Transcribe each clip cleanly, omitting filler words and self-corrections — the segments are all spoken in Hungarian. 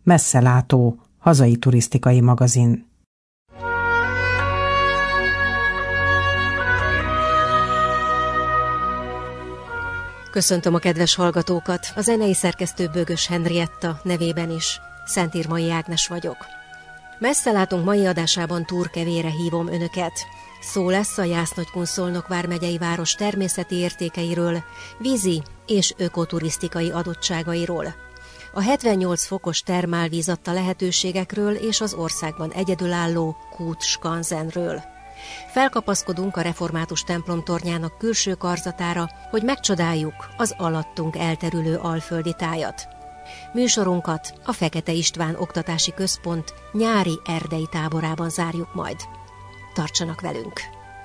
Messzelátó, hazai turisztikai magazin. Köszöntöm a kedves hallgatókat, a zenei szerkesztő Bögös Henrietta nevében is. Szentírmai Ágnes vagyok. Messzelátunk mai adásában Turkevére hívom önöket. Szó lesz a Jász-Nagykun-Szolnok vármegyei város természeti értékeiről, vízi és ökoturisztikai adottságairól. A 78 fokos termálvíz adta lehetőségekről és az országban egyedülálló Kút skanzenről. Felkapaszkodunk a református templom tornyának külső karzatára, hogy megcsodáljuk az alattunk elterülő alföldi tájat. Műsorunkat a Fekete István Oktatási Központ nyári erdei táborában zárjuk majd. Tartsanak velünk!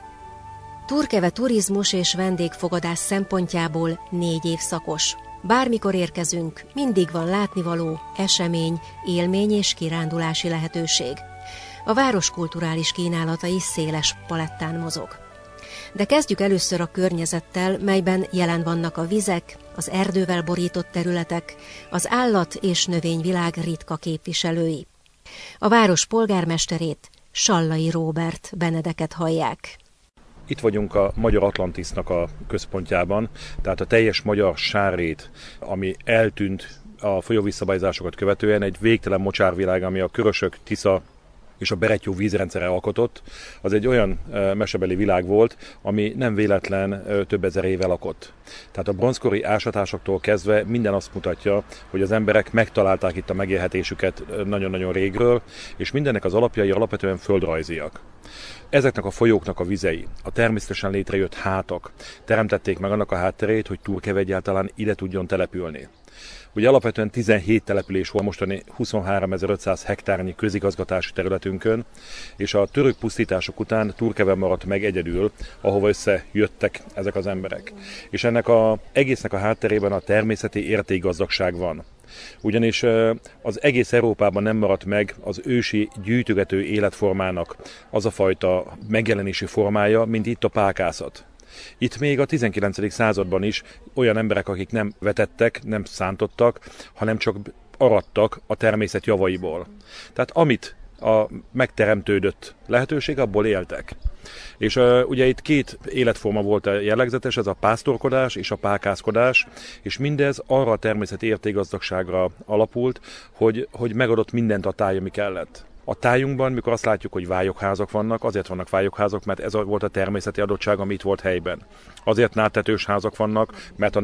Turkeve turizmus és vendégfogadás szempontjából 4 évszakos. Bármikor érkezünk, mindig van látnivaló, esemény, élmény és kirándulási lehetőség. A város kulturális kínálata is széles palettán mozog. De kezdjük először a környezettel, melyben jelen vannak a vizek, az erdővel borított területek, az állat- és növényvilág ritka képviselői. A város polgármesterét, Sallai Róbert Benedeket hallják. Itt vagyunk a Magyar Atlantisznak a központjában, tehát a teljes magyar sárrét, ami eltűnt a folyóvízszabályozásokat követően, egy végtelen mocsárvilág, ami a Körösök, Tisza és a Berettyó vízrendszere alkotott, az egy olyan mesebeli világ volt, ami nem véletlen több ezer éve lakott. Tehát a bronzkori ásatásoktól kezdve minden azt mutatja, hogy az emberek megtalálták itt a megélhetésüket nagyon-nagyon régről, és mindennek az alapjai alapvetően földrajziak. Ezeknek a folyóknak a vizei, a természetesen létrejött hátak teremtették meg annak a hátterét, hogy Turkeve egyáltalán ide tudjon települni. Ugye alapvetően 17 település volt mostani 23.500 hektárnyi közigazgatási területünkön, és a török pusztítások után Turkeve maradt meg egyedül, ahova összejöttek ezek az emberek. És ennek egésznek a hátterében a természeti értékgazdagság van. Ugyanis az egész Európában nem maradt meg az ősi gyűjtögető életformának az a fajta megjelenési formája, mint itt a pákászat. Itt még a 19. században is olyan emberek, akik nem vetettek, nem szántottak, hanem csak arattak a természet javaiból. Tehát amit a megteremtődött lehetőség, abból éltek. És ugye itt 2 életforma volt jellegzetes, ez a pásztorkodás és a pákászkodás, és mindez arra a természeti értékgazdagságra alapult, hogy megadott mindent a táj, ami kellett. A tájunkban, mikor azt látjuk, hogy vályokházak vannak, azért vannak vályokházak, mert ez volt a természeti adottság, ami itt volt helyben. Azért nádtetős házak vannak, mert a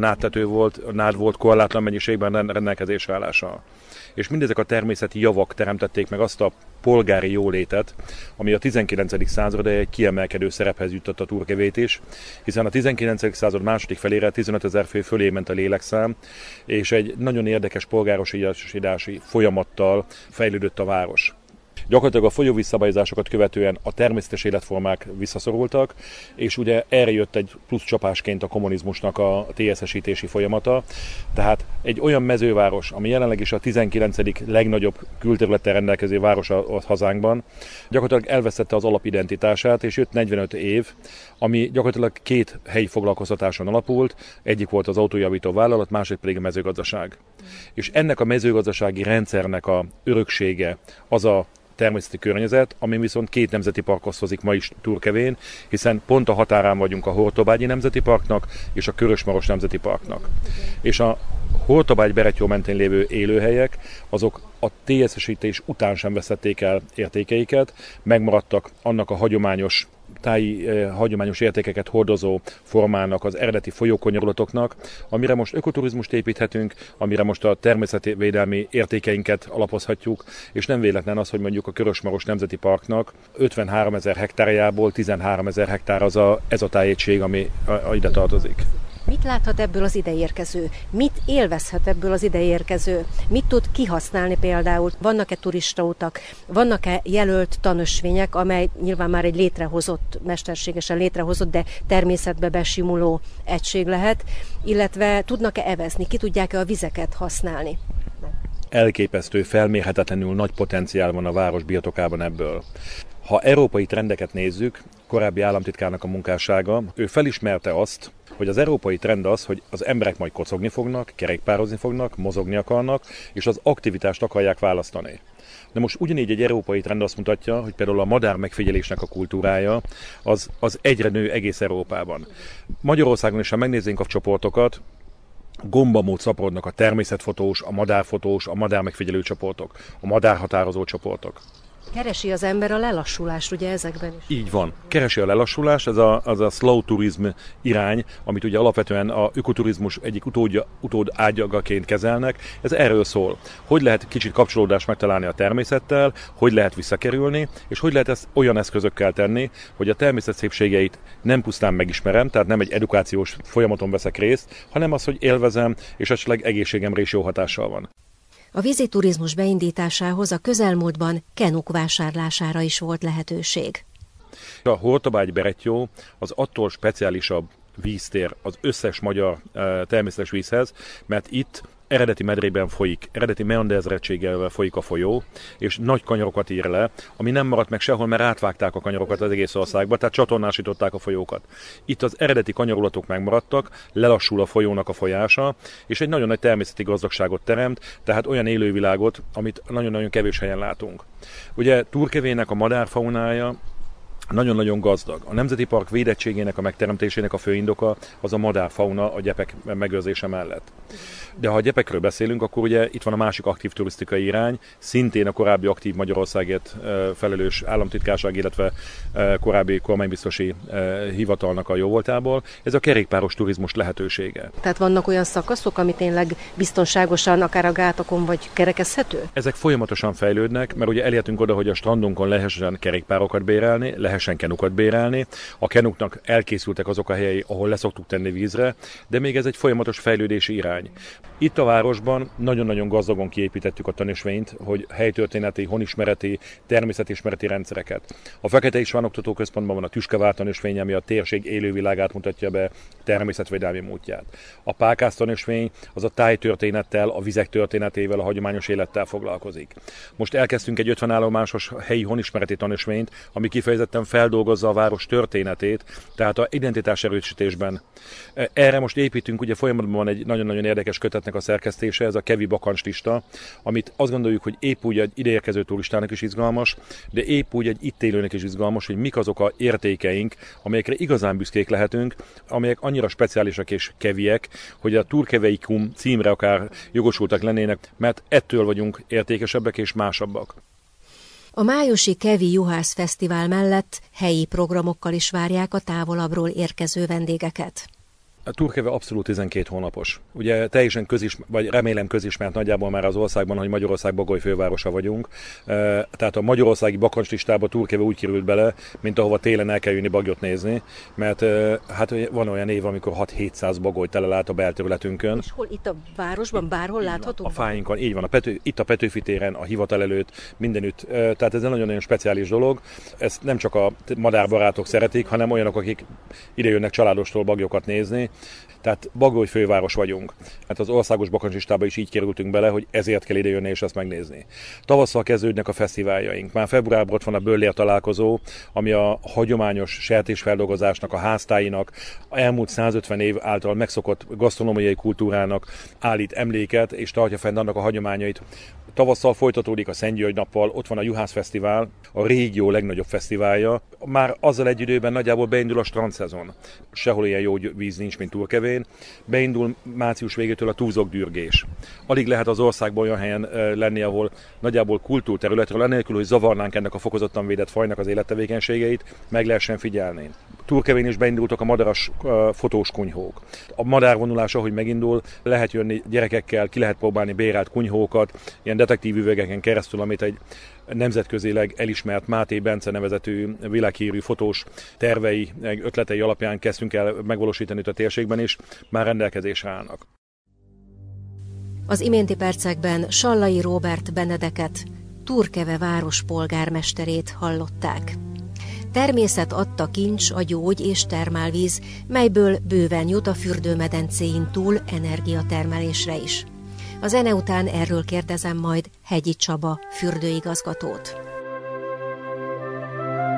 nád volt korlátlan mennyiségben rendelkezésre állással. És mindezek a természeti javak teremtették meg azt a polgári jólétet, ami a 19. század egy kiemelkedő szerephez jutott a Turkevét is, hiszen a 19. század második felére 15 000 fő fölé ment a lélekszám, és egy nagyon érdekes polgárosítási folyamattal fejlődött a város. Gyakorlatilag a folyóvízszabályozásokat követően a természetes életformák visszaszorultak, és ugye erre jött egy plusz csapásként a kommunizmusnak a TSZ-esítési folyamata. Tehát egy olyan mezőváros, ami jelenleg is a 19. legnagyobb külterülettel rendelkező város a hazánkban, gyakorlatilag elvesztette az alapidentitását, és jött 45 év, ami gyakorlatilag 2 helyi foglalkoztatáson alapult, egyik volt az autójavító vállalat, másik pedig a mezőgazdaság. És ennek a mezőgazdasági rendszernek a öröksége az a természeti környezet, ami viszont 2 nemzeti parkhoz hozik ma is Turkevén, hiszen pont a határán vagyunk a Hortobágyi Nemzeti Parknak és a Körösmaros Nemzeti Parknak. És a Hortobágy-Berettyó mentén lévő élőhelyek, azok a TSZ-esítés után sem veszették el értékeiket, megmaradtak annak a hagyományos értékeket hordozó formának, az eredeti folyókonyarulatoknak, amire most ökoturizmust építhetünk, amire most a természetvédelmi értékeinket alapozhatjuk, és nem véletlen az, hogy mondjuk a Körösmaros Nemzeti Parknak 53 000 hektárjából 13 000 hektár ez a tájegység, ami ide tartozik. Mit láthat ebből az ideérkező? Mit élvezhet ebből az ideérkező? Mit tud kihasználni például? Vannak-e turistautak? Vannak-e jelölt tanösvények, amely nyilván már egy létrehozott, mesterségesen létrehozott, de természetbe besimuló egység lehet? Illetve tudnak-e evezni? Ki tudják-e a vizeket használni? Elképesztő, felmérhetetlenül nagy potenciál van a város birtokában ebből. Ha európai trendeket nézzük, korábbi államtitkárnak a munkássága, ő felismerte azt, hogy az európai trend az, hogy az emberek majd kocogni fognak, kerékpározni fognak, mozogni akarnak, és az aktivitást akarják választani. De most ugyanígy egy európai trend azt mutatja, hogy például a madár megfigyelésnek a kultúrája az egyre nő egész Európában. Magyarországon is, ha megnézzünk a csoportokat, gombamód szaporodnak a természetfotós, a madárfotós, a madár megfigyelő csoportok, a madárhatározó csoportok. Keresi az ember a lelassulást, ugye ezekben is? Így van. Keresi a lelassulást, az a slow tourism irány, amit ugye alapvetően a ökoturizmus egyik utód ágyagaként kezelnek. Ez erről szól. Hogy lehet kicsit kapcsolódást megtalálni a természettel, hogy lehet visszakerülni, és hogy lehet ezt olyan eszközökkel tenni, hogy a természet szépségeit nem pusztán megismerem, tehát nem egy edukációs folyamaton veszek részt, hanem az, hogy élvezem, és esetleg egészségemre is jó hatással van. A víziturizmus beindításához a közelmúltban kenuk vásárlására is volt lehetőség. A Hortobágy-Berettyó az attól speciálisabb víztér az összes magyar természetes vízhez, mert itt eredeti medrében folyik, eredeti meanderzrettséggel folyik a folyó, és nagy kanyarokat ír le, ami nem maradt meg sehol, mert átvágták a kanyarokat az egész országba, tehát csatornásították a folyókat. Itt az eredeti kanyarulatok megmaradtak, lelassul a folyónak a folyása, és egy nagyon nagy természeti gazdagságot teremt, tehát olyan élővilágot, amit nagyon-nagyon kevés helyen látunk. Ugye Turkevének a madárfaunája nagyon-nagyon gazdag. A Nemzeti Park védettségének a megteremtésének a fő indoka az a madárfauna a gyepek megőrzése mellett. De ha a gyepekről beszélünk, akkor ugye itt van a másik aktív turisztikai irány, szintén a korábbi aktív Magyarországért felelős államtitkárság, illetve korábbi kormánybiztosi hivatalnak a jóvoltából. Ez a kerékpáros turizmus lehetősége. Tehát vannak olyan szakaszok, ami tényleg biztonságosan akár a gátokon vagy kerekezhető? Ezek folyamatosan fejlődnek, mert ugye elértünk oda, hogy a strandunkon lehessen kerékpárokat bérelni, lehessen kenukat bérelni. A kenuknak elkészültek azok a helyei, ahol leszoktuk tenni vízre, de még ez egy folyamatos fejlődési irány. Itt a városban nagyon-nagyon gazdagon kiépítettük a tanösvényt, hogy helytörténeti, honismereti, természetismereti rendszereket. A Fekete István Oktatóközpontban van a Tüskevár tanösvény, ami a térség élővilágát mutatja be, természetvédelmi múltját. A Pákász tanösvény az a tájtörténettel, a vizek történetével, a hagyományos élettel foglalkozik. Most elkezdtünk egy 50 állomásos helyi honismereti tanösvényt, ami kifejezetten feldolgozza a város történetét, tehát a identitás erősítésben. Erre most építünk, ugye folyamatban van egy nagyon-nagyon érdekes kötetnek a szerkesztése, ez a Kevi bakancslista, amit azt gondoljuk, hogy épp úgy egy ideérkező turistának is izgalmas, de épp úgy egy itt élőnek is izgalmas, hogy mik azok a értékeink, amelyekre igazán büszkék lehetünk, amelyek annyira speciálisak és keviek, hogy a Turkeveikum címre akár jogosultak lennének, mert ettől vagyunk értékesebbek és másabbak. A májusi Kevi Juhász Fesztivál mellett helyi programokkal is várják a távolabbról érkező vendégeket. A Turkeve abszolút 12 hónapos. Ugye teljesen vagy remélem közismert nagyjából már az országban, hogy Magyarország Bagoly fővárosa vagyunk. Tehát a magyarországi bakancslistába Turkeve úgy került bele, mint ahova télen el kell jönni bagyot nézni, mert hát van olyan év, amikor 6-700 bagoly telelát a belterületünkön. És hol itt a városban bárhol látható? A fáinkon, így van, itt a Petőfi téren, a hivatal előtt, mindenütt. Tehát ez egy nagyon-nagyon speciális dolog. Ezt nem csak a madárbarátok szeretik, hanem olyanok, akik idejönnek családostól bagyokat nézni. Tehát Bagoly főváros vagyunk. Hát az országos bakancslistába is így kerültünk bele, hogy ezért kell idejönni és ezt megnézni. Tavasszal kezdődnek a fesztiváljaink. Már februárban ott van a Böllér találkozó, ami a hagyományos sertésfeldolgozásnak, a háztáinak, elmúlt 150 év által megszokott gasztronómiai kultúrának állít emléket, és tartja fenn annak a hagyományait. Tavasszal folytatódik a Szent György nappal, ott van a Juhász Fesztivál, a régió legnagyobb fesztiválja. Már azzal egy időben nagyjából beindul a strandszezon. Sehol ilyen jó víz nincs, mint Turkevén. Beindul március végétől a túzokdürgés. Alig lehet az országban olyan helyen lenni, ahol nagyjából kultúrterületről, anélkül, hogy zavarnánk ennek a fokozottan védett fajnak az élettevékenységeit, meg lehessen figyelni. Turkevén is beindultak a madaras fotós kunyhók. A madárvonulás, ahogy megindul, lehet jönni gyerekekkel, ki lehet próbálni bérelt kunyhókat, ilyen detektív üvegeken keresztül, amit egy nemzetközileg elismert Máté Bence nevezetű világhírű fotós tervei, ötletei alapján kezdtünk el megvalósítani a térségben is, már rendelkezésre állnak. Az iménti percekben Sallai Róbert Benedeket, Turkeve város polgármesterét hallották. Természet adta kincs a gyógy- és termálvíz, melyből bőven jut a fürdőmedencéin túl energiatermelésre is. A zene után erről kérdezem majd Hegyi Csaba fürdőigazgatót.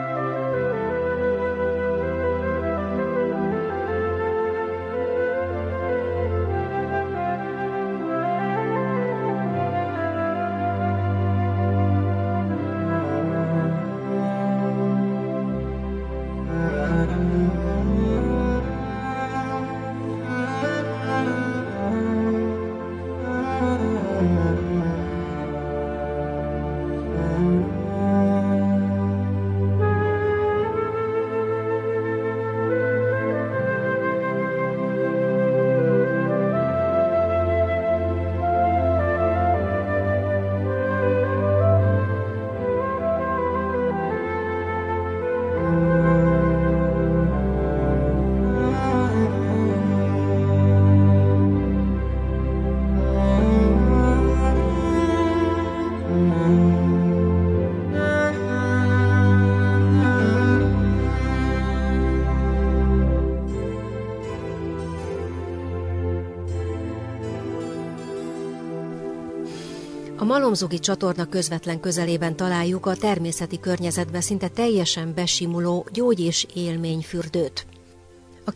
Malomzugi csatorna közvetlen közelében találjuk a természeti környezetbe szinte teljesen besimuló gyógy- és élményfürdőt. A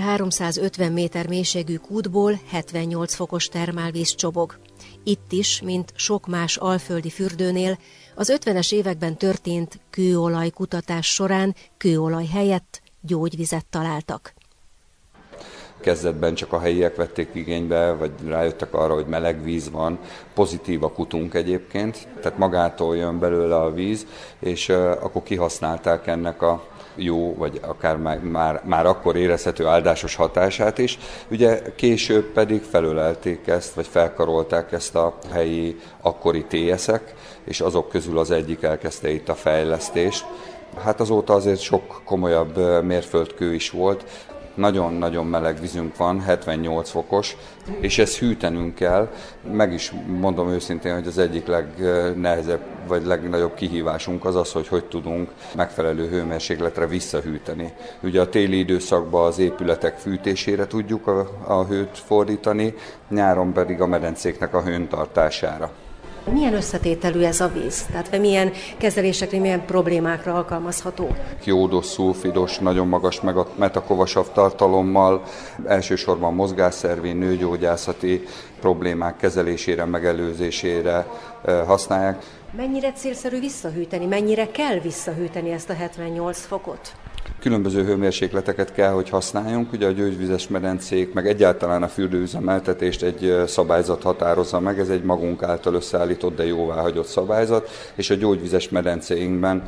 2350 méter mélységű kútból 78 fokos termálvíz csobog. Itt is, mint sok más alföldi fürdőnél, az 50-es években történt kőolajkutatás során kőolaj helyett gyógyvizet találtak. Kezdetben csak a helyiek vették igénybe, vagy rájöttek arra, hogy meleg víz van. Pozitív a kutunk egyébként, tehát magától jön belőle a víz, és akkor kihasználták ennek a jó, vagy akár már akkor érezhető áldásos hatását is. Ugye később pedig felölelték ezt, vagy felkarolták ezt a helyi akkori TS-ek, és azok közül az egyik elkezdte itt a fejlesztést. Hát azóta azért sok komolyabb mérföldkő is volt. Nagyon-nagyon meleg vízünk van, 78 fokos, és ezt hűtenünk kell. Meg is mondom őszintén, hogy az egyik legnehezebb vagy legnagyobb kihívásunk az, hogy tudunk megfelelő hőmérsékletre visszahűteni. Ugye a téli időszakban az épületek fűtésére tudjuk a hőt fordítani, nyáron pedig a medencéknek a hőntartására. Milyen összetételű ez a víz? Tehát milyen kezelésekre, milyen problémákra alkalmazható? Jódos, szulfidos, nagyon magas metakovasav tartalommal, elsősorban mozgásszervi, nőgyógyászati problémák kezelésére, megelőzésére használják. Mennyire célszerű visszahűteni? Mennyire kell visszahűteni ezt a 78 fokot? Különböző hőmérsékleteket kell, hogy használjunk. Ugye a gyógyvizes medencék, meg egyáltalán a fürdőüzemeltetést egy szabályzat határozza meg, ez egy magunk által összeállított, de jóváhagyott szabályzat, és a gyógyvizes medencéinkben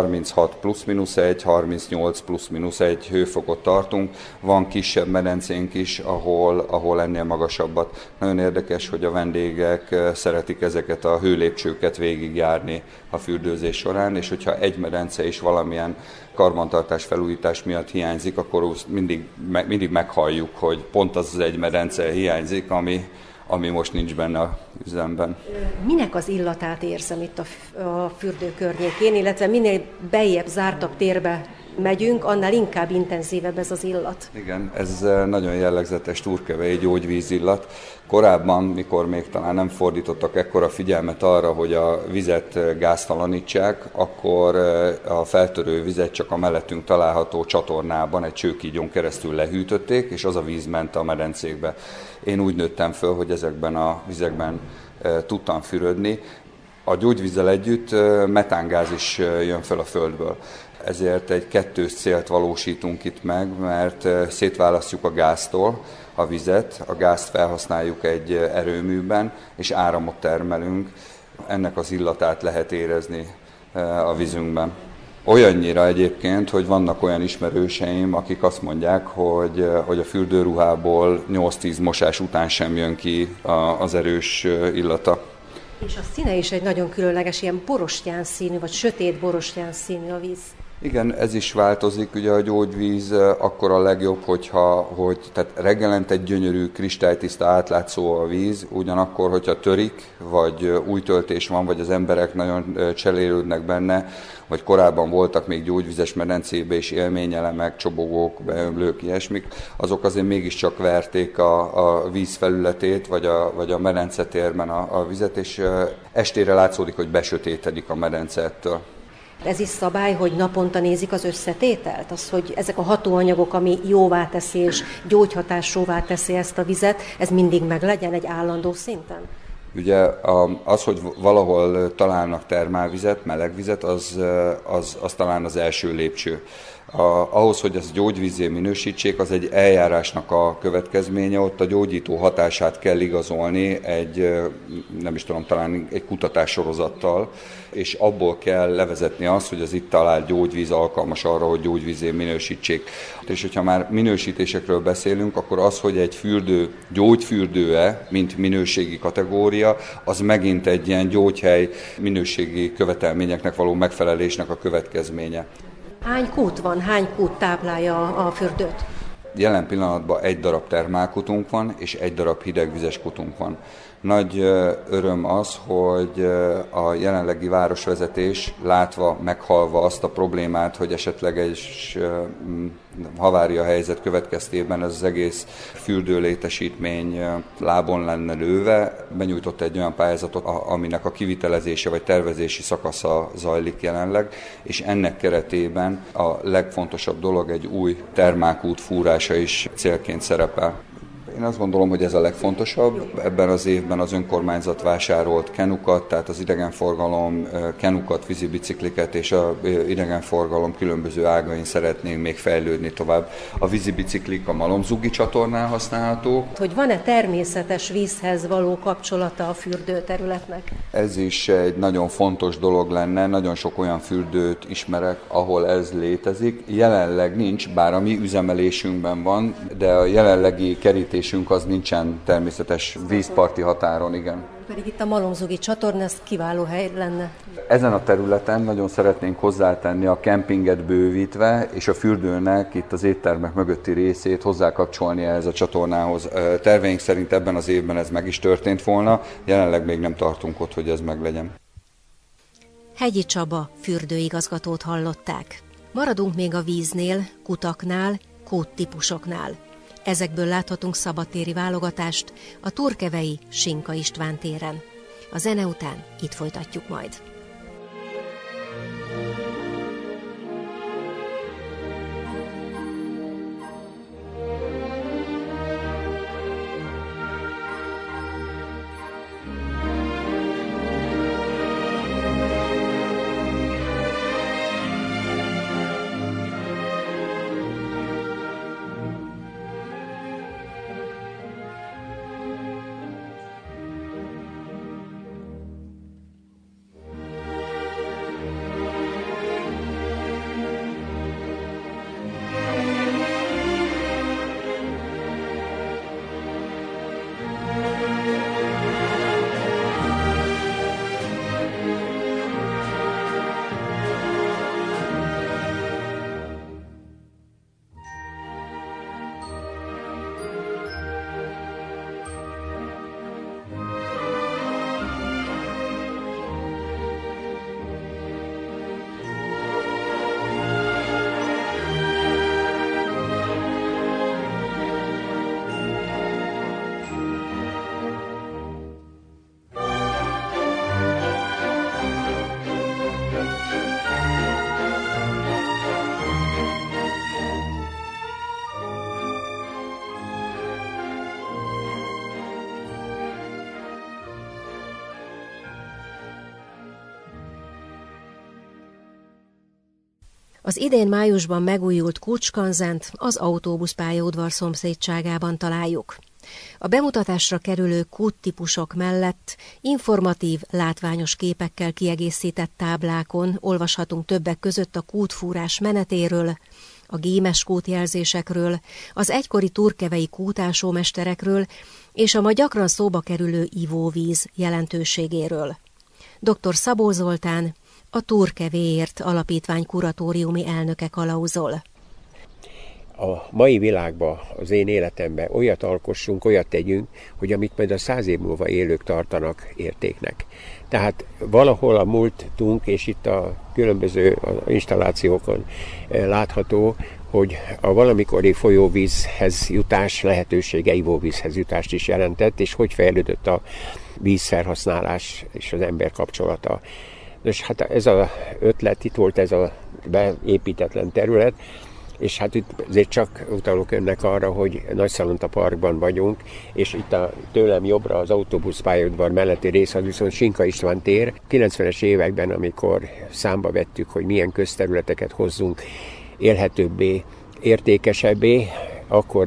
36 plusz-minusz 1, 38 plusz-minusz 1 hőfokot tartunk. Van kisebb medencénk is, ahol ennél magasabbat. Nagyon érdekes, hogy a vendégek szeretik ezeket a hőlépcsőket végigjárni a fürdőzés során, és hogyha egy medence is valamilyen karbantartás, felújítás miatt hiányzik, akkor mindig meghalljuk, hogy pont az egy medence hiányzik, ami most nincs benne a üzemben. Minek az illatát érzem itt a fürdő környékén, illetve minél beljebb, zártabb térbe megyünk, annál inkább intenzívebb ez az illat? Igen, ez nagyon jellegzetes turkevei gyógyvízillat. Korábban, mikor még talán nem fordítottak ekkora figyelmet arra, hogy a vizet gáztalanítsák, akkor a feltörő vizet csak a mellettünk található csatornában egy csőkígyon keresztül lehűtötték, és az a víz ment a medencékbe. Én úgy nőttem föl, hogy ezekben a vizekben tudtam fürödni. A gyógyvízzel együtt metángáz is jön föl a földből. Ezért egy kettős célt valósítunk itt meg, mert szétválasztjuk a gáztól a vizet, a gázt felhasználjuk egy erőműben, és áramot termelünk. Ennek az illatát lehet érezni a vízünkben. Olyannyira egyébként, hogy vannak olyan ismerőseim, akik azt mondják, hogy a fürdőruhából 8-10 mosás után sem jön ki az erős illata. És a színe is egy nagyon különleges, ilyen borostyán színű, vagy sötét borostyán színű a víz. Igen, ez is változik, ugye a gyógyvíz akkor a legjobb, tehát reggelente egy gyönyörű, kristálytiszta, átlátszó a víz, ugyanakkor, hogyha törik, vagy új töltés van, vagy az emberek nagyon cserélődnek benne, vagy korábban voltak még gyógyvizes medencébe is élményelemek, csobogók, beömlők, ilyesmik, azok azért mégiscsak verték a víz felületét, vagy a medencetérben a vizet, és estére látszódik, hogy besötétedik a medence ettől. Ez is szabály, hogy naponta nézik az összetételt? Az, hogy ezek a hatóanyagok, ami jóvá teszi és gyógyhatásúvá teszi ezt a vizet, ez mindig meglegyen egy állandó szinten? Ugye az, hogy valahol találnak termálvizet, melegvizet, az talán az első lépcső. Ahhoz, hogy ezt gyógyvízzé minősítsék, az egy eljárásnak a következménye, ott a gyógyító hatását kell igazolni talán egy kutatássorozattal, és abból kell levezetni azt, hogy az itt talált gyógyvíz alkalmas arra, hogy gyógyvízzé minősítsék. És hogyha már minősítésekről beszélünk, akkor az, hogy egy fürdő gyógyfürdő-e, mint minőségi kategória, az megint egy ilyen gyógyhely minőségi követelményeknek való megfelelésnek a következménye. Hány kút van, hány kút táplálja a fürdőt? Jelen pillanatban egy darab termálkutunk van, és egy darab hidegvizes kutunk van. Nagy öröm az, hogy a jelenlegi városvezetés látva, meghallva azt a problémát, hogy esetleg egy havária helyzet következtében az egész fürdőlétesítmény lábon lenne lőve, benyújtott egy olyan pályázatot, aminek a kivitelezése vagy tervezési szakasza zajlik jelenleg, és ennek keretében a legfontosabb dolog egy új termálkút fúrása is célként szerepel. Én azt gondolom, hogy ez a legfontosabb. Ebben az évben az önkormányzat vásárolt kenukat, tehát az idegenforgalom kenukat, vízibicikliket és az idegenforgalom különböző ágain szeretnénk még fejlődni tovább. A vízibiciklik a Malomzugi csatornán használhatók. Hogy van-e természetes vízhez való kapcsolata a fürdőterületnek? Ez is egy nagyon fontos dolog lenne, nagyon sok olyan fürdőt ismerek, ahol ez létezik. Jelenleg nincs, bár a mi üzemelésünkben van, de a jelenlegi kerítés az nincsen természetes vízparti határon, igen. Pedig itt a Malomzugi csatorna, ez kiváló hely lenne. Ezen a területen nagyon szeretnénk hozzátenni a kempinget bővítve, és a fürdőnek itt az éttermek mögötti részét hozzákapcsolni ehhez a csatornához. Terveink szerint ebben az évben ez meg is történt volna, jelenleg még nem tartunk ott, hogy ez meglegyen. Hegyi Csaba fürdőigazgatót hallották. Maradunk még a víznél, kutaknál, kúttípusoknál. Ezekből láthatunk szabadtéri válogatást a turkevei Sinka István téren. A zene után itt folytatjuk majd. Az idén májusban megújult Kúcskanzent az autóbuszpályaudvar szomszédságában találjuk. A bemutatásra kerülő kúttípusok mellett informatív, látványos képekkel kiegészített táblákon olvashatunk többek között a kútfúrás menetéről, a gémes kútjelzésekről, az egykori turkevei kútásómesterekről és a ma gyakran szóba kerülő ivóvíz jelentőségéről. Dr. Szabó Zoltán, a Turkevéért Alapítvány kuratóriumi elnöke kalauzol. A mai világban, az én életemben olyat alkossunk, olyat tegyünk, hogy amit majd a 100 év múlva élők tartanak értéknek. Tehát valahol a múltunk, és itt a különböző installációkon látható, hogy a valamikori folyóvízhez jutás lehetősége ivóvízhez jutást is jelentett, és hogy fejlődött a vízfelhasználás és az ember kapcsolata. És hát ez az ötlet, itt volt ez a beépítetlen terület, és hát itt azért csak utalok önnek arra, hogy Nagyszalonta Parkban vagyunk, és itt tőlem jobbra az autóbuszpályaudvar melletti rész, az viszont Sinka István tér. 90-es években, amikor számba vettük, hogy milyen közterületeket hozzunk élhetőbbé, értékesebbé, akkor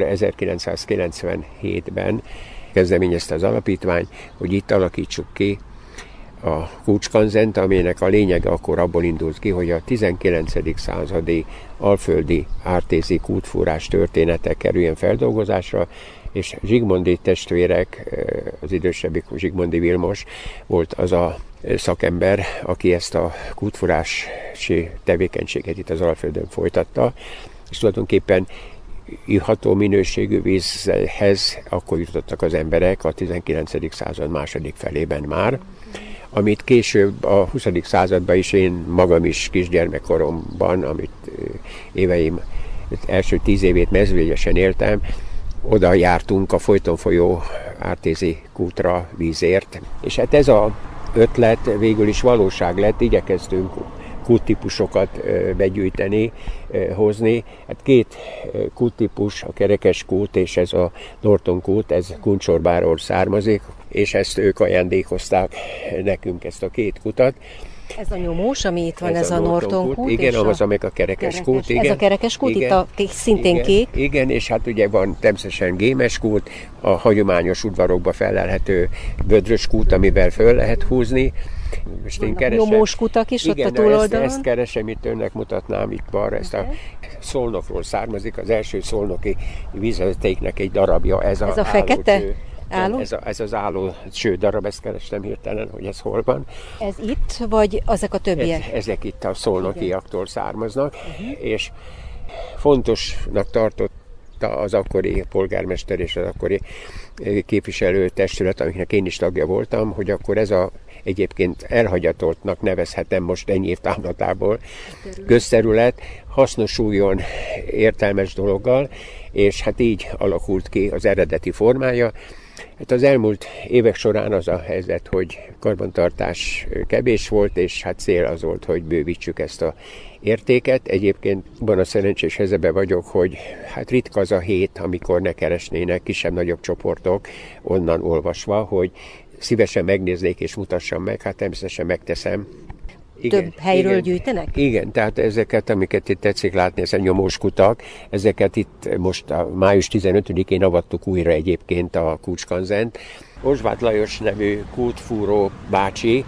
1997-ben kezdeményezte az alapítvány, hogy itt alakítsuk ki a Kúcskanzent, aminek a lényege akkor abból indult ki, hogy a 19. századi alföldi ártézi kútfúrás története kerüljön feldolgozásra, és Zsigmondy testvérek, az idősebbik Zsigmondy Vilmos volt az a szakember, aki ezt a kútfúrási tevékenységet itt az Alföldön folytatta, és tulajdonképpen iható minőségű vízhez akkor jutottak az emberek a 19. század második felében már, amit később a 20. században is én magam is kisgyermekkoromban, amit éveim első 10 évét mezőgyesen éltem, oda jártunk a folyton folyó ártézi kútra vízért. És hát ez az ötlet végül is valóság lett, igyekeztünk kúttípusokat begyűjteni, hozni. Hát 2 kúttípus, a kerekes kút és ez a Norton kút, ez Kuncsorbáról származik, és ezt ők ajándékozták nekünk, ezt a 2 kutat. Ez a nyomós, ami itt van, ez a Norton kút. Igen, az meg a kerekes kút. Igen. Ez a kerekes kút, igen. Itt szintén igen, kék. Igen, és hát ugye van természetesen gémes kút, a hagyományos udvarokba fellelhető vödrös kút, amivel föl lehet húzni. Most én keresem, nyomós kutak is igen, ott a túloldalon. Ezt keresem, itt önnek mutatnám itt balra, ezt a Szolnokról származik, az első szolnoki vízvezetéknek egy darabja. Ez a fekete? Ez az álló cső darab, ezt kerestem hirtelen, hogy ez hol van. Ez itt, vagy ezek a többiek? Ezek itt a szolnokiaktól származnak, és fontosnak tartotta az akkori polgármester és az akkori képviselőtestület, amiknek én is tagja voltam, hogy akkor ez a egyébként elhagyatoltnak nevezhetem most ennyi év távlatából közterület hasznosuljon értelmes dologgal, és hát így alakult ki az eredeti formája. Hát az elmúlt évek során az a helyzet, hogy karbantartás kevés volt, és hát cél az volt, hogy bővítsük ezt a értéket. Egyébként abban a szerencsés helyzetben vagyok, hogy hát ritka az a hét, amikor ne keresnének kisebb-nagyobb csoportok onnan olvasva, hogy szívesen megnéznék és mutassam meg, hát természetesen megteszem. Igen, több helyről gyűjtenek? Igen, tehát ezeket, amiket itt tetszik látni, ezek nyomós kutak, ezeket itt most a május 15-én avattuk újra egyébként a Kúcskanzent. Osváth Lajos nevű kútfúró bácsi,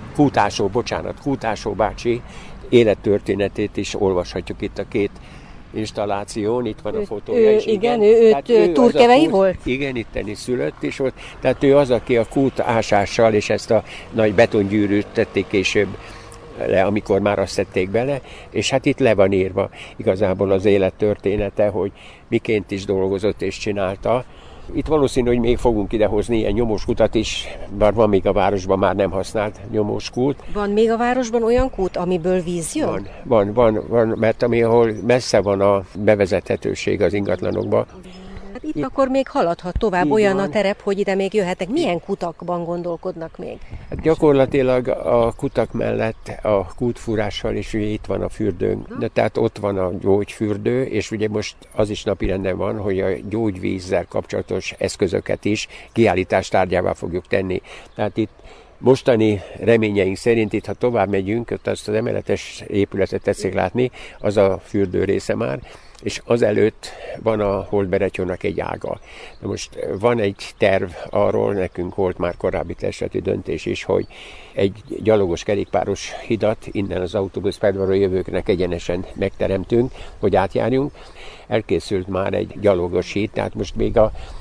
kútásó bácsi élettörténetét is olvashatjuk itt a 2 installáción, itt van a fotója is. Igen, ő Turkevei volt? Igen, itteni szülött is volt. Tehát ő az, aki a kút ásással és ezt a nagy betongyűrűt tették később le, amikor már azt tették bele, és hát itt le van írva igazából az élettörténete, hogy miként is dolgozott és csinálta. Itt valószínű, hogy még fogunk idehozni ilyen nyomós kutat is, bár van még a városban már nem használt nyomós kút. Van még a városban olyan kút, amiből víz jön? Van, mert ahol messze van a bevezethetőség az ingatlanokba. Hát itt akkor még haladhat tovább, olyan a terep, hogy ide még jöhetnek. Milyen kutakban gondolkodnak még? Hát gyakorlatilag a kutak mellett a kútfúrással is ugye itt van a fürdőnk, de tehát ott van a gyógyfürdő, és ugye most az is napirenden van, hogy a gyógyvízzel kapcsolatos eszközöket is kiállítás tárgyává fogjuk tenni. Tehát itt mostani reményeink szerint itt, ha tovább megyünk, ott azt az emeletes épületet tetszik látni, az a fürdő része már, és azelőtt van a Holdberetyónak egy ága. Na most van egy terv arról, nekünk volt már korábbi testületi döntés is, hogy egy gyalogos kerékpáros hidat innen az autóbuszpályáról jövőknek egyenesen megteremtünk, hogy átjárjunk. Elkészült már egy gyalogos híd, tehát most még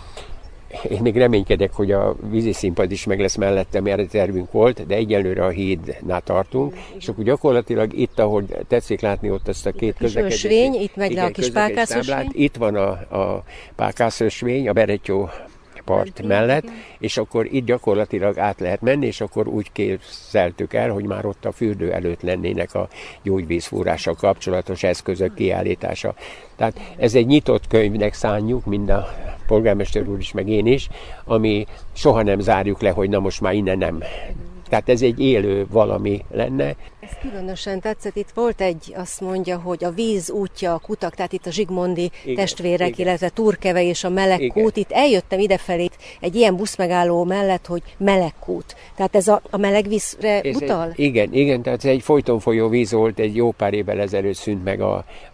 én még reménykedek, hogy a víziszínpad is meg lesz mellettem, erre tervünk volt, de egyelőre a hídnál tartunk, és akkor gyakorlatilag itt, ahogy tetszik látni ott ezt a 2 közlekedési... Ösvény, itt megy le a kis Pákászösvény. Itt van a Pákászösvény, a Berettyó part mellett, és akkor itt gyakorlatilag át lehet menni, és akkor úgy képzeltük el, hogy már ott a fürdő előtt lennének a gyógyvízfúrással kapcsolatos eszközök kiállítása. Tehát ez egy nyitott könyvnek szánjuk, mind a polgármester úr is, meg én is, ami soha nem zárjuk le, hogy na most már innen nem. Tehát ez egy élő valami lenne. Ez különösen tetszett. Itt volt egy, azt mondja, hogy a víz útja, a kutak, tehát itt a zsigmondi testvérek, illetve Turkevei és a Melegkút. Itt eljöttem idefelé egy ilyen buszmegálló mellett, hogy Melegkút. Tehát ez a melegvízre utal? Igen, tehát ez egy folyton folyó víz volt, egy jó pár évvel ezelőtt szűnt meg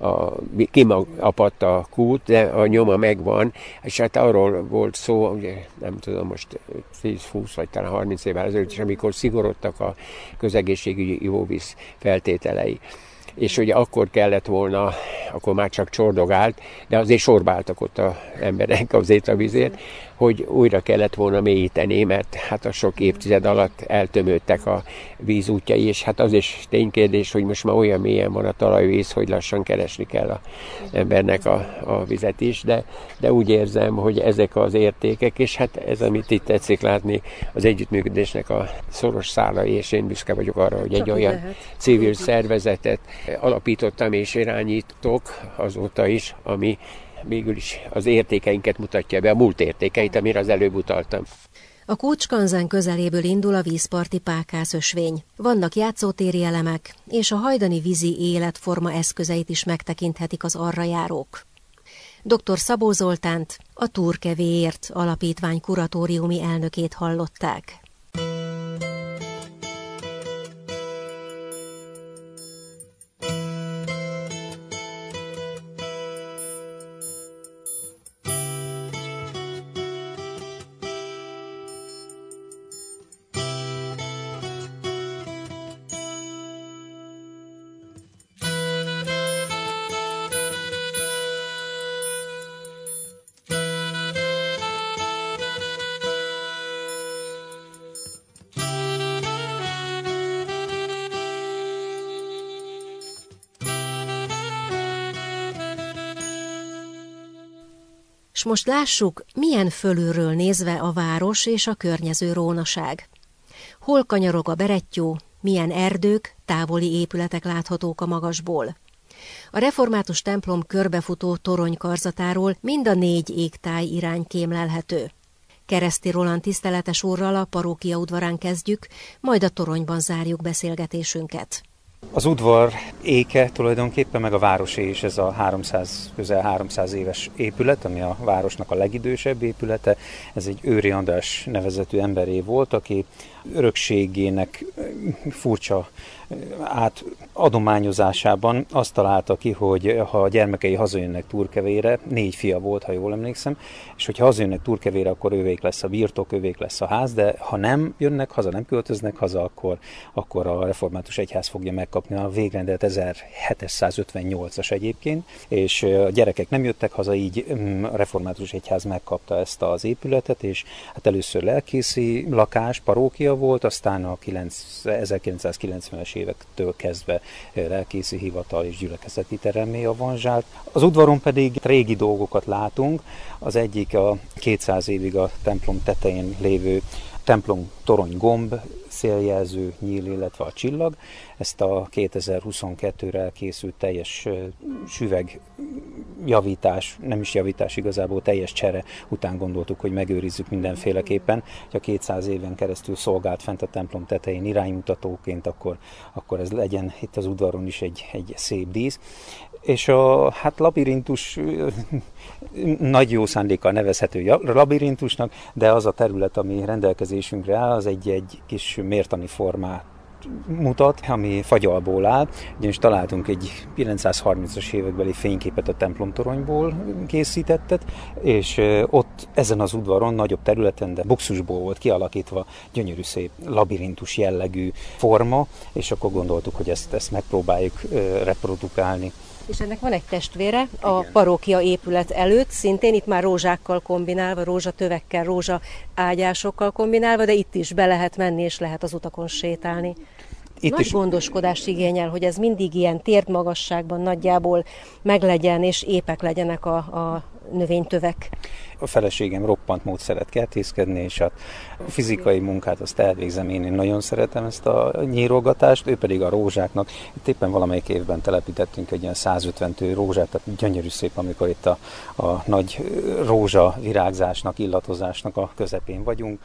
kimapadt a kút, de a nyoma megvan, és hát arról volt szó, ugye, nem tudom, most 10-20 vagy talán 30 évvel ezelőtt, és amikor szigorodtak a közegészségügyi ivóvíz feltételei. És ugye akkor kellett volna akkor már csak csordogált, de azért sorba álltak ott az emberek azért a vízért, hogy újra kellett volna mélyíteni, mert hát a sok évtized alatt eltömődtek a víz útjai, és hát az is ténykérdés, hogy most már olyan mélyen van a talajvíz, hogy lassan keresni kell az embernek a vizet is, de úgy érzem, hogy ezek az értékek, és hát ez, amit itt tetszik látni, az együttműködésnek a szoros szálai, és én büszke vagyok arra, hogy egy olyan civil szervezetet alapítottam és irányítok azóta is, ami végül is az értékeinket mutatja be, a múlt értékeit, amire az előbb utaltam. A Kócskanzen közeléből indul a vízparti pákászösvény. Vannak játszótéri elemek, és a hajdani vízi életforma eszközeit is megtekinthetik az arra járók. Dr. Szabó Zoltánt, a Turkevéért alapítvány kuratóriumi elnökét hallották. S most lássuk, milyen fölülről nézve a város és a környező rónaság. Hol kanyarog a Berettyó, milyen erdők, távoli épületek láthatók a magasból. A református templom körbefutó toronykarzatáról mind a 4 égtáj irány kémlelhető. Kereszti Roland tiszteletes úrral a parókia udvarán kezdjük, majd a toronyban zárjuk beszélgetésünket. Az udvar éke tulajdonképpen, meg a városé is ez a közel 300 éves épület, ami a városnak a legidősebb épülete. Ez egy Őri András nevezetű emberé volt, aki örökségének furcsa átadományozásában azt találta ki, hogy ha a gyermekei hazajönnek Turkevére, 4 fia volt, ha jól emlékszem, és hogyha hazajönnek Turkevére, akkor övék lesz a birtok, övék lesz a ház, de ha nem jönnek haza, nem költöznek haza, akkor a református egyház fogja megkapni a végrendet 1758-as egyébként, és a gyerekek nem jöttek haza, így a református egyház megkapta ezt az épületet, és hát először lelkészi lakás, parókia volt, aztán a 1990-es évektől kezdve lelkészi hivatal és gyülekezeti teremmé avanzsált. Az udvaron pedig régi dolgokat látunk. Az egyik a 200 évig a templom tetején lévő templom torony gomb, széljelző, nyíl, illetve a csillag. Ezt a 2022-re elkészült teljes süvegjavítás, nem is javítás igazából, teljes csere után gondoltuk, hogy megőrizzük mindenféleképpen, hogy a 200 éven keresztül szolgált fent a templom tetején iránymutatóként, akkor ez legyen itt az udvaron is egy szép dísz. És a labirintus nagy jó szándékkal nevezhető labirintusnak, de az a terület, ami rendelkezésünkre áll, az egy kis mértani formát mutat, ami fagyalból áll, ugyanis találtunk egy 930-as évekbeli fényképet a templomtoronyból készítettet, és ott ezen az udvaron, nagyobb területen, de buxusból volt kialakítva gyönyörű szép labirintus jellegű forma, és akkor gondoltuk, hogy ezt megpróbáljuk reprodukálni. És ennek van egy testvére, a parókia épület előtt, szintén itt már rózsákkal kombinálva, rózsatövekkel, rózsaágyásokkal kombinálva, de itt is be lehet menni, és lehet az utakon sétálni. Itt nagy gondoskodást igényel, hogy ez mindig ilyen térdmagasságban nagyjából meglegyen, és épek legyenek a növénytövek. A feleségem roppant mód szeret kertészkedni, és a fizikai munkát azt elvégzem, én nagyon szeretem ezt a nyírogatást, ő pedig a rózsáknak. Itt éppen valamelyik évben telepítettünk egy ilyen 150 tő rózsát, tehát gyönyörű szép, amikor itt a nagy rózsa virágzásnak, illatozásnak a közepén vagyunk.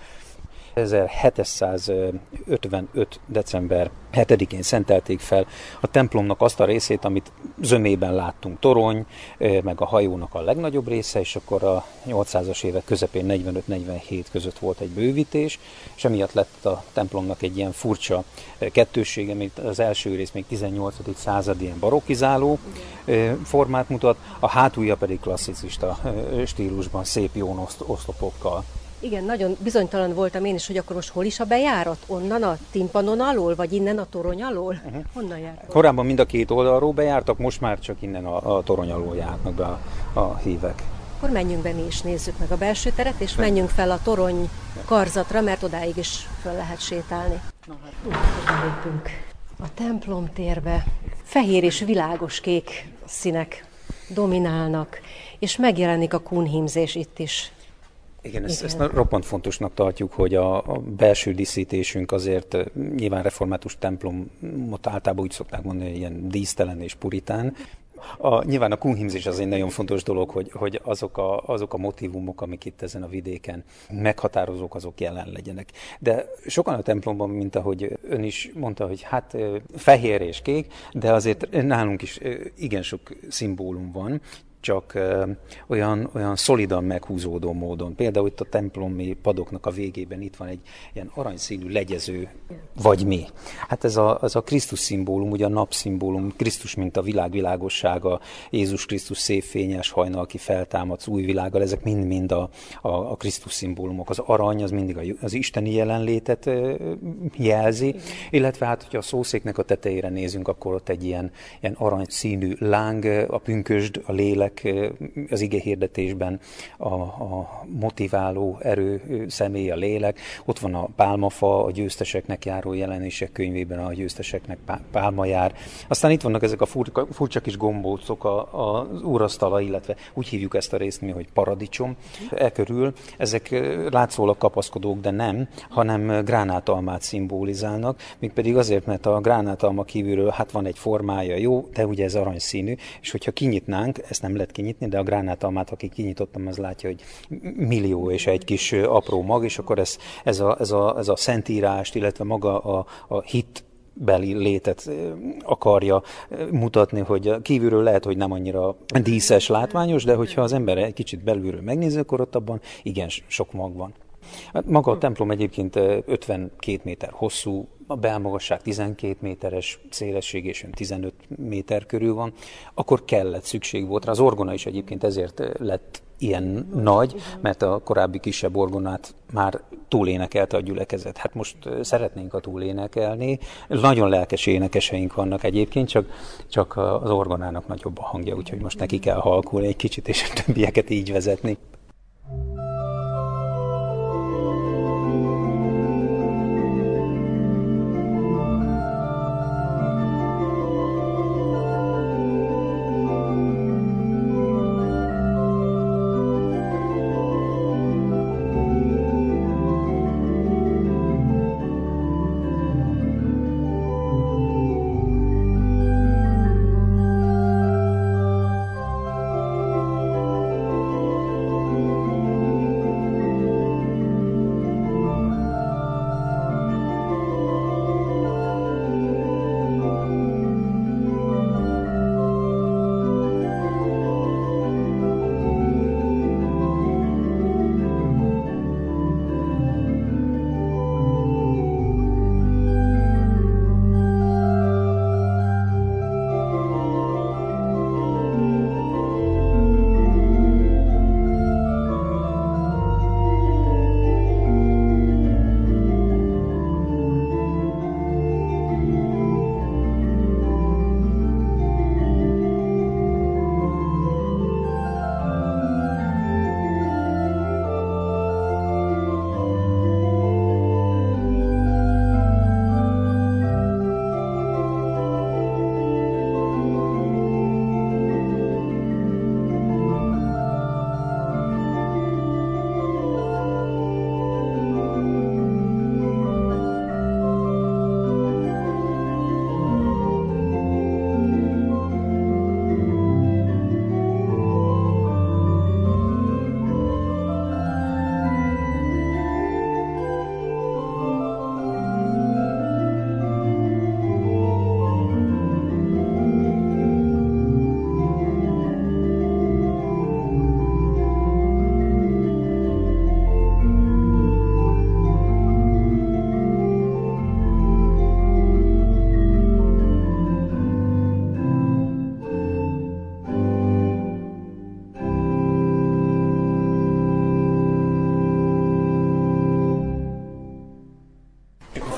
1755. december 7-én szentelték fel a templomnak azt a részét, amit zömében láttunk, torony, meg a hajónak a legnagyobb része, és akkor a 800-as évek közepén 45-47 között volt egy bővítés, és emiatt lett a templomnak egy ilyen furcsa kettőssége, mint az első rész még 18. század ilyen barokkizáló formát mutat, a hátulja pedig klasszicista stílusban szép jón oszlopokkal Igen, nagyon bizonytalan voltam én is, hogy akkor most hol is a bejárat? Onnan a timpanon alól, vagy innen a torony alól? Honnan jártak? Korábban mind a két oldalról bejártak, most már csak innen a torony alól járnak be a hívek. Akkor menjünk be mi is, nézzük meg a belső teret, és menjünk fel a torony karzatra, mert odáig is föl lehet sétálni. Belépünk a templom térbe. Fehér és világos kék színek dominálnak, és megjelenik a kunhímzés itt is. Igen, ezt roppant fontosnak tartjuk, hogy a belső díszítésünk azért nyilván református templomot általában úgy szokták mondani, hogy ilyen dísztelen és puritán. Nyilván a kunhímzés az egy nagyon fontos dolog, hogy azok a motívumok, amik itt ezen a vidéken meghatározók, azok jelen legyenek. De sokan a templomban, mint ahogy ön is mondta, hogy hát fehér és kék, de azért nálunk is igen sok szimbólum van, csak olyan szolidan meghúzódó módon. Például itt a templomi padoknak a végében itt van egy ilyen aranyszínű legyező, vagy mi. Hát ez a Krisztus szimbólum, ugye a napszimbólum, Krisztus, mint a világ világossága, Jézus Krisztus szép fényes hajnal, aki feltámadsz új világgal, ezek mind-mind a Krisztus szimbólumok. Az arany az mindig az isteni jelenlétet jelzi, illetve hát, hogyha a szószéknek a tetejére nézünk, akkor ott egy ilyen aranyszínű láng, a pünkösd, a lélek, az igehirdetésben a motiváló erő személy, a lélek. Ott van a pálmafa, a győzteseknek járó jelenések könyvében a győzteseknek pálma jár. Aztán itt vannak ezek a furcsa kis gombócok az úrasztala, illetve úgy hívjuk ezt a részt mi, hogy paradicsom. Körül ezek látszólag kapaszkodók, de nem, hanem gránátalmát szimbolizálnak, mégpedig azért, mert a gránátalma kívülről hát van egy formája, jó, de ugye ez aranyszínű, és hogyha kinyitnánk, ezt nem lehet kinyitni, de a gránátalmát, aki kinyitottam, az látja, hogy millió és egy kis apró mag, és akkor ez a szentírást, illetve maga a hitbeli létet akarja mutatni, hogy kívülről lehet, hogy nem annyira díszes, látványos, de hogyha az ember egy kicsit belülről megnézi, akkor ott abban igen sok mag van. Maga a templom egyébként 52 méter hosszú, a belmagasság 12 méteres, szélesség és 15 méter körül van, akkor szükség volt rá. Az orgona is egyébként ezért lett ilyen nagy, mert a korábbi kisebb orgonát már túlénekelte a gyülekezet. Hát most szeretnénk a túlénekelni. Nagyon lelkes énekeseink vannak egyébként, csak az orgonának nagyobb a hangja, úgyhogy most neki kell halkulni egy kicsit, és a többieket így vezetni.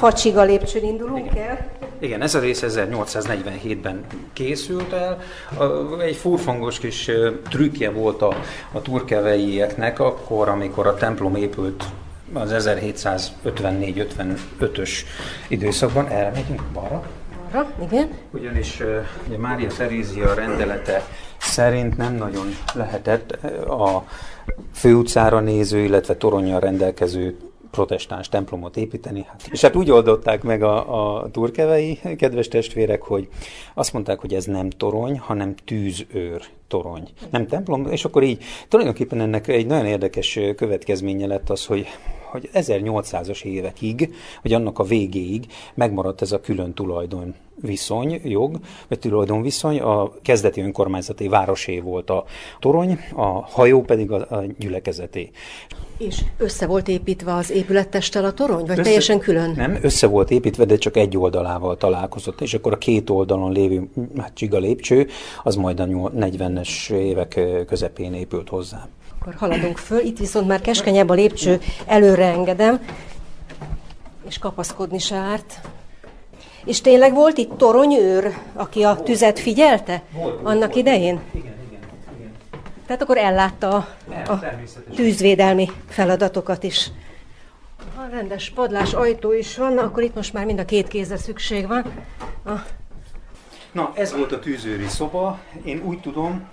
facsiga lépcsőn indulunk el. Igen, ez a rész 1847-ben készült el. Egy furfangos kis trükkje volt a turkeveieknek akkor, amikor a templom épült az 1754-55-ös időszakban. Erre megyünk balra. Balra, igen. Ugyanis ugye Mária Terézia rendelete szerint nem nagyon lehetett a főutcára néző, illetve toronnyal rendelkező protestáns templomot építeni. És hát úgy oldották meg a turkevei kedves testvérek, hogy azt mondták, hogy ez nem torony, hanem tűzőr torony. Nem templom, és akkor így tulajdonképpen ennek egy nagyon érdekes következménye lett az, hogy 1800-as évekig, vagy annak a végéig megmaradt ez a külön tulajdonviszony, vagy tulajdonviszony, a kezdeti önkormányzati városé volt a torony, a hajó pedig a gyülekezeté. És össze volt építve az épülettesttel a torony, vagy teljesen külön? Nem, össze volt építve, de csak egy oldalával találkozott, és akkor a két oldalon lévő csiga lépcső, az majd a 40-es évek közepén épült hozzá. Akkor haladunk föl, itt viszont már keskenyebb a lépcső, előre engedem, és kapaszkodni se árt. És tényleg volt itt toronyőr, aki a tüzet figyelte annak idején? Igen. Tehát akkor ellátta a tűzvédelmi feladatokat is. Ha rendes padlás, ajtó is van, akkor itt most már mind a két kézre szükség van. Na, ez volt a tűzőri szoba. Én úgy tudom,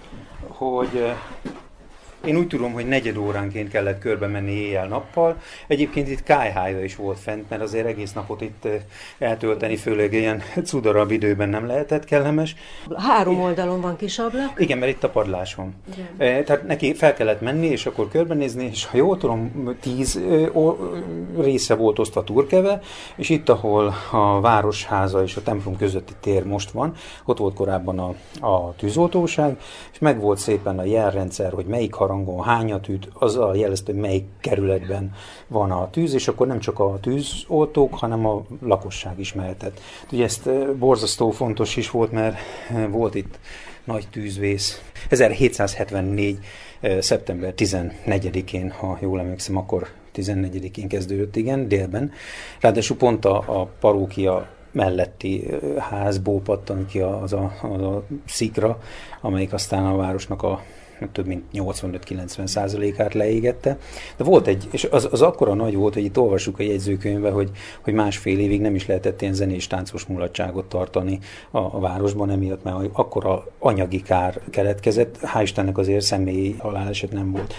hogy negyed óránként kellett körbe menni éjjel-nappal. Egyébként itt kályhája is volt fent, mert azért egész napot itt eltölteni, főleg ilyen cudarabb időben nem lehetett kellemes. 3 oldalon van kis ablak. Igen, mert itt a padlás van. Tehát neki fel kellett menni, és akkor körbenézni, és ha jól tudom, 10 része volt osztva Turkeve, és itt, ahol a városháza és a templom közötti tér most van, ott volt korábban a tűzoltóság, és meg volt szépen a jelrendszer, hogy melyik harangon hányat üt, azzal jelezte, hogy melyik kerületben van a tűz, és akkor nem csak a tűzoltók, hanem a lakosság is mehetett. Ugye ezt borzasztó fontos is volt, mert volt itt nagy tűzvész. 1774. szeptember 14-én, ha jól emlékszem, akkor 14-én kezdődött, igen, délben. Ráadásul pont a parókia melletti házból pattant ki az a szikra, amelyik aztán a városnak a több mint 85-90%-át leégette. De volt és az akkora nagy volt, hogy itt olvassuk a jegyzőkönyvbe, hogy 1,5 évig nem is lehetett ilyen zenés táncos mulatságot tartani a városban, emiatt, mert akkora anyagi kár keletkezett. Hál' Istennek azért személyi haláleset nem volt.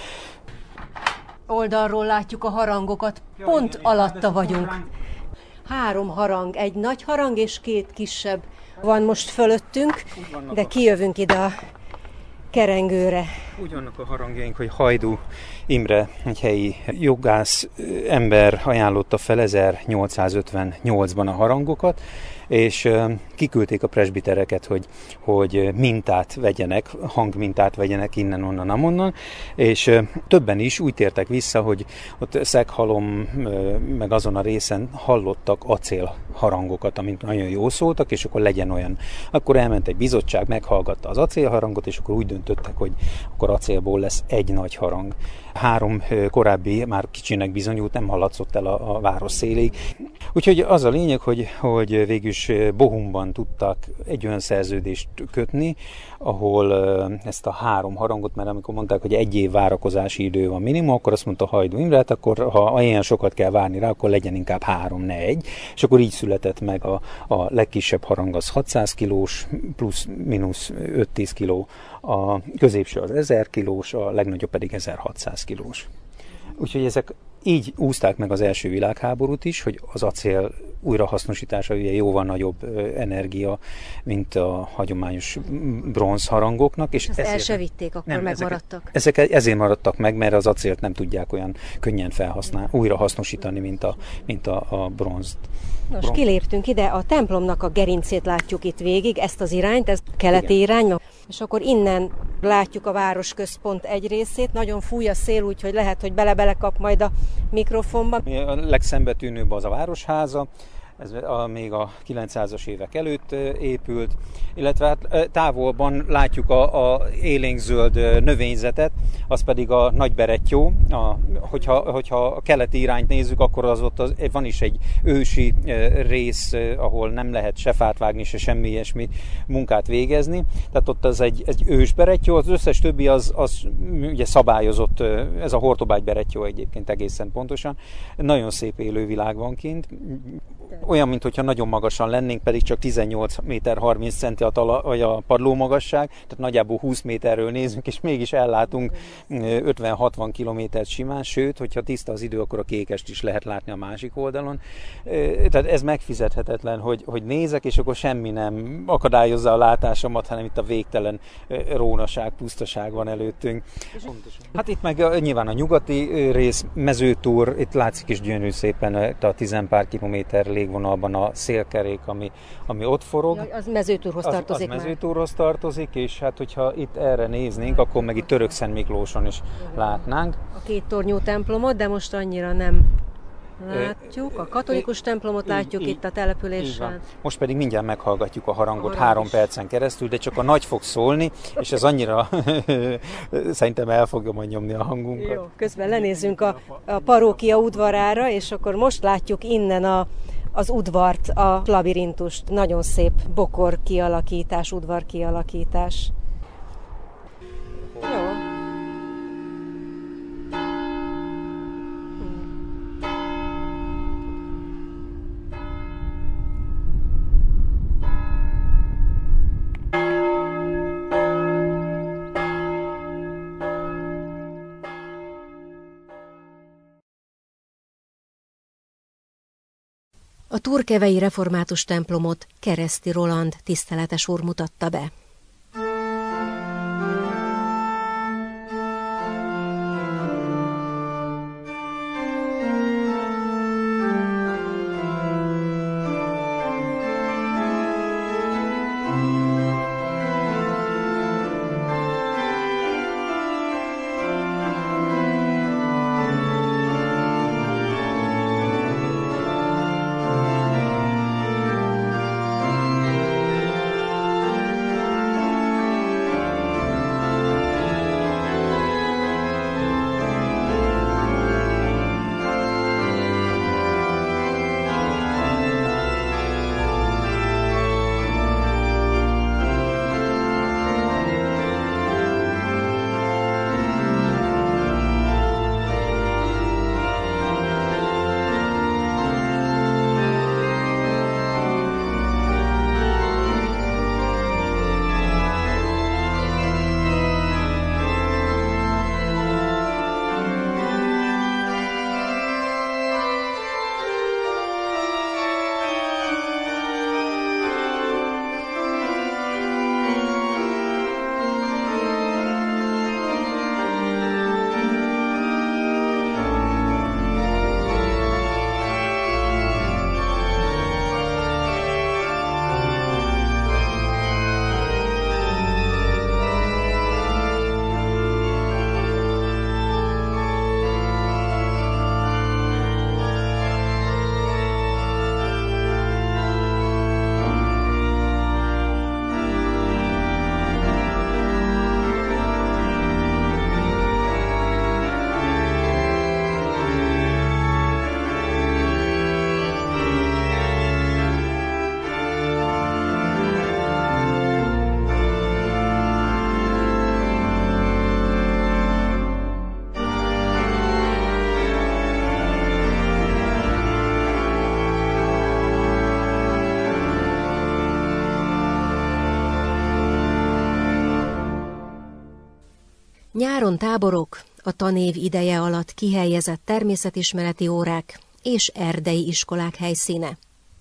Oldalról látjuk a harangokat, pont alatta vagyunk. 3 harang, egy nagy harang és 2 kisebb van most fölöttünk, de kijövünk ide a kerengőre. Úgy vannak a harangjaink, hogy Hajdú Imre, egy helyi jogász ember ajánlotta fel 1858-ban a harangokat, és kiküldték a presbitereket, hogy mintát vegyenek, hangmintát vegyenek innen, onnan, amonnan, és többen is úgy tértek vissza, hogy ott Szeghalom, meg azon a részen hallottak acél harangokat, amint nagyon jól szóltak, és akkor legyen olyan. Akkor elment egy bizottság, meghallgatta az acélharangot, és akkor úgy döntöttek, hogy akkor acélból lesz egy nagy harang. 3 korábbi már kicsinek bizonyult, nem hallatszott el a város szélig. Úgyhogy az a lényeg, hogy végülis Bohumban tudtak egy olyan szerződést kötni, ahol ezt a 3 harangot, mert amikor mondták, hogy 1 év várakozási idő van minimum, akkor azt mondta Hajdú Imre, hát akkor ha ilyen sokat kell várni rá, akkor legyen inkább 3, ne 1. És akkor így született meg a legkisebb harang az 600 kilós, plusz-minusz 5-10 kiló, a középső az 1000 kilós, a legnagyobb pedig 1600 kilós. Úgyhogy ezek így úszták meg az első világháborút is, hogy az acél újrahasznosítása ugye jóval nagyobb energia, mint a hagyományos bronzharangoknak. És el se vitték, akkor megmaradtak. Ezek ezért maradtak meg, mert az acélt nem tudják olyan könnyen újrahasznosítani, mint a bronzt. Nos, kiléptünk ide, a templomnak a gerincét látjuk itt végig, ezt az irányt, ez keleti irány, és akkor innen látjuk a városközpont egy részét, nagyon fúj a szél, úgyhogy lehet, hogy bele-bele kap majd a mikrofonba. A legszembetűnőbb az a városháza, ez még a 900-as évek előtt épült, illetve hát távolban látjuk a élénkzöld növényzetet, az pedig a nagyberettyó. Hogyha a keleti irányt nézzük, akkor van is egy ősi rész, ahol nem lehet se fát vágni, se semmi ilyesmi munkát végezni. Tehát ott az egy ősberettyó, az összes többi az ugye szabályozott, ez a hortobágyberettyó egyébként egészen pontosan. Nagyon szép élővilág van kint. Olyan, mintha nagyon magasan lennénk, pedig csak 18 méter 30 centi a padló magasság, tehát nagyjából 20 méterről nézünk, és mégis ellátunk 50-60 kilométert simán, sőt, hogyha tiszta az idő, akkor a Kékest is lehet látni a másik oldalon. Tehát ez megfizethetetlen, hogy nézek, és akkor semmi nem akadályozza a látásomat, hanem itt a végtelen rónaság, pusztaság van előttünk. Hát itt meg nyilván a nyugati rész, Mezőtúr, itt látszik is gyönyörű szépen a 10 pár kilométer légvonalban a szélkerék, ami ott forog. Ja, az Mezőtúrhoz tartozik már. Az Mezőtúrhoz tartozik, és hát hogyha itt erre néznénk, akkor meg itt Törökszent Miklóson is látnánk. A két tornyú templomot, de most annyira nem látjuk. A katolikus templomot látjuk itt a településen. Most pedig mindjárt meghallgatjuk a harangot 3 percen keresztül, de csak a nagy fog szólni, és ez annyira szerintem el fogja majd nyomni a hangunkat. Jó, közben lenézzünk a parókia udvarára, és akkor most látjuk innen az udvart, a labirintust. Nagyon szép bokor kialakítás, udvar kialakítás. Jó. A turkevei református templomot Kereszti Roland tiszteletes úr mutatta be. Nyáron táborok, a tanév ideje alatt kihelyezett természetismereti órák és erdei iskolák helyszíne.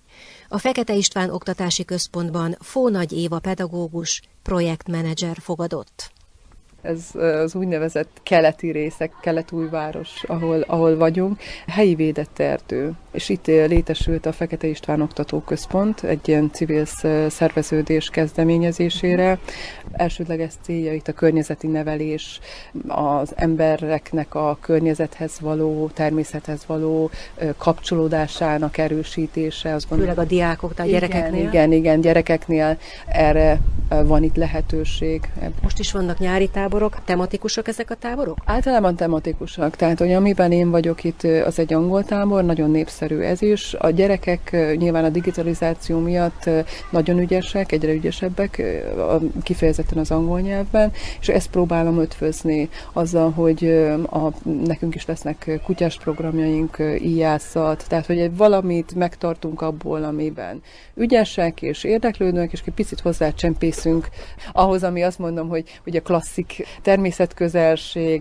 A Fekete István Oktatási Központban Fónagy Éva pedagógus, projektmenedzser fogadott. Ez az úgynevezett keleti részek, Kelet-Újváros, ahol vagyunk, helyi védett erdő. És itt létesült a Fekete István Oktatóközpont, egy ilyen civil szerveződés kezdeményezésére. Elsődleges célja itt a környezeti nevelés, az embereknek a környezethez való, természethez való kapcsolódásának erősítése. Főleg a diákoknál, a gyerekeknél? Igen, gyerekeknél erre van itt lehetőség. Most is vannak nyári táborok, tematikusak ezek a táborok? Általában tematikusak, tehát hogy amiben én vagyok itt, az egy angol tábor, nagyon népszerű ez is. A gyerekek nyilván a digitalizáció miatt nagyon ügyesek, egyre ügyesebbek, kifejezetten az angol nyelvben, és ezt próbálom ötvözni azzal, hogy nekünk is lesznek kutyás programjaink, íjászat, tehát hogy valamit megtartunk abból, amiben ügyesek és érdeklődőek, és egy picit hozzácsempészünk ahhoz, ami azt mondom, hogy a klasszik természetközelség.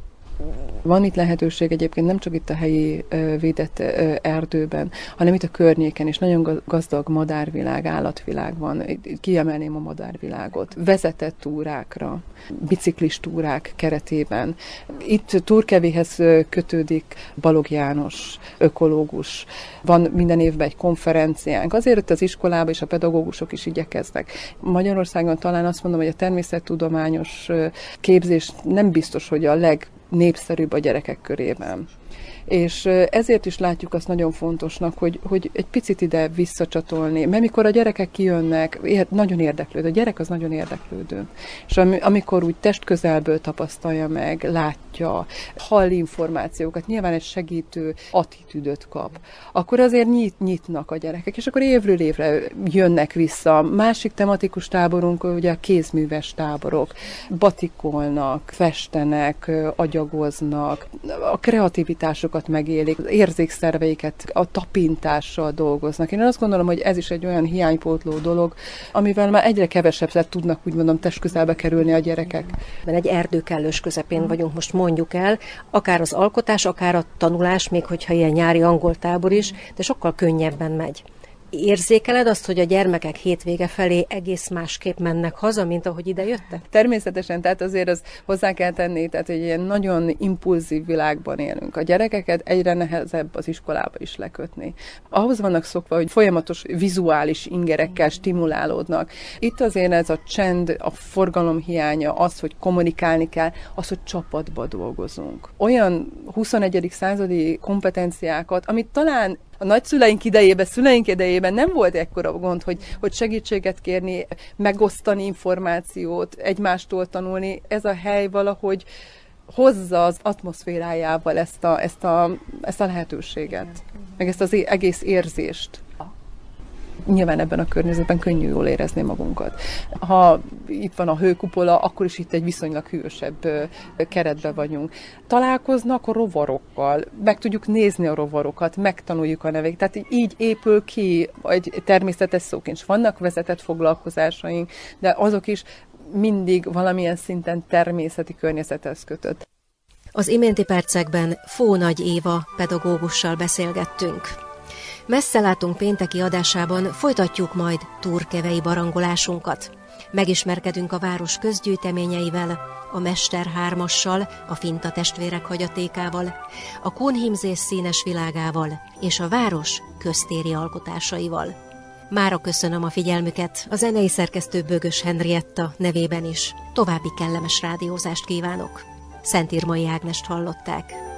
Van itt lehetőség egyébként nem csak itt a helyi védett erdőben, hanem itt a környéken is. Nagyon gazdag madárvilág, állatvilág van. Kiemelném a madárvilágot. Vezetett túrákra, biciklis túrák keretében. Itt Turkevéhez kötődik Balogh János, ökológus. Van minden évben egy konferenciánk. Azért itt az iskolában és a pedagógusok is igyekeznek. Magyarországon talán azt mondom, hogy a természettudományos képzés nem biztos, hogy a legnépszerűbb a gyerekek körében. És ezért is látjuk azt nagyon fontosnak, hogy egy picit ide visszacsatolni. Mert mikor a gyerekek kijönnek, nagyon érdeklődő. A gyerek az nagyon érdeklődő. És amikor úgy testközelből tapasztalja meg, látja, hall információkat, nyilván egy segítő attitűdöt kap, akkor azért nyitnak a gyerekek, és akkor évről évre jönnek vissza. Másik tematikus táborunk ugye a kézműves táborok. Batikolnak, festenek, agyagoznak, a kreativitásokat megélik, az érzékszerveiket a tapintással dolgoznak. Én azt gondolom, hogy ez is egy olyan hiánypótló dolog, amivel már egyre kevesebbet tudnak, úgy mondom, testközelbe kerülni a gyerekek. Egy erdő kellős közepén vagyunk, most mondjuk el, akár az alkotás, akár a tanulás, még hogyha ilyen nyári angol tábor is, de sokkal könnyebben megy. Érzékeled azt, hogy a gyermekek hétvége felé egész másképp mennek haza, mint ahogy ide jöttek? Természetesen, tehát azért az hozzá kell tenni, tehát egy ilyen nagyon impulzív világban élünk. A gyerekeket egyre nehezebb az iskolába is lekötni. Ahhoz vannak szokva, hogy folyamatos vizuális ingerekkel stimulálódnak. Itt azért ez a csend, a forgalom hiánya, az, hogy kommunikálni kell, az, hogy csapatba dolgozunk. Olyan 21. századi kompetenciákat, amit talán a nagyszüleink idejében, szüleink idejében nem volt ekkora gond, hogy segítséget kérni, megosztani információt, egymástól tanulni. Ez a hely valahogy hozza az atmoszférájával ezt a lehetőséget, meg ezt az egész érzést. Nyilván ebben a környezetben könnyű jól érezni magunkat. Ha itt van a hőkupola, akkor is itt egy viszonylag hűvösebb keretben vagyunk. Találkoznak a rovarokkal, meg tudjuk nézni a rovarokat, megtanuljuk a nevét. Tehát így épül ki egy természetes szóként. Vannak vezetett foglalkozásaink, de azok is mindig valamilyen szinten természeti környezethez kötött. Az iménti percekben Fó Nagy Éva pedagógussal beszélgettünk. Messzelátunk pénteki adásában folytatjuk majd turkevei barangolásunkat. Megismerkedünk a város közgyűjteményeivel, a Mester 3-assal, a Finta testvérek hagyatékával, a Kunhimzés színes világával és a város köztéri alkotásaival. Mára köszönöm a figyelmüket, a zenei szerkesztő Bögös Henrietta nevében is. További kellemes rádiózást kívánok. Szentírmai Ágnest hallották.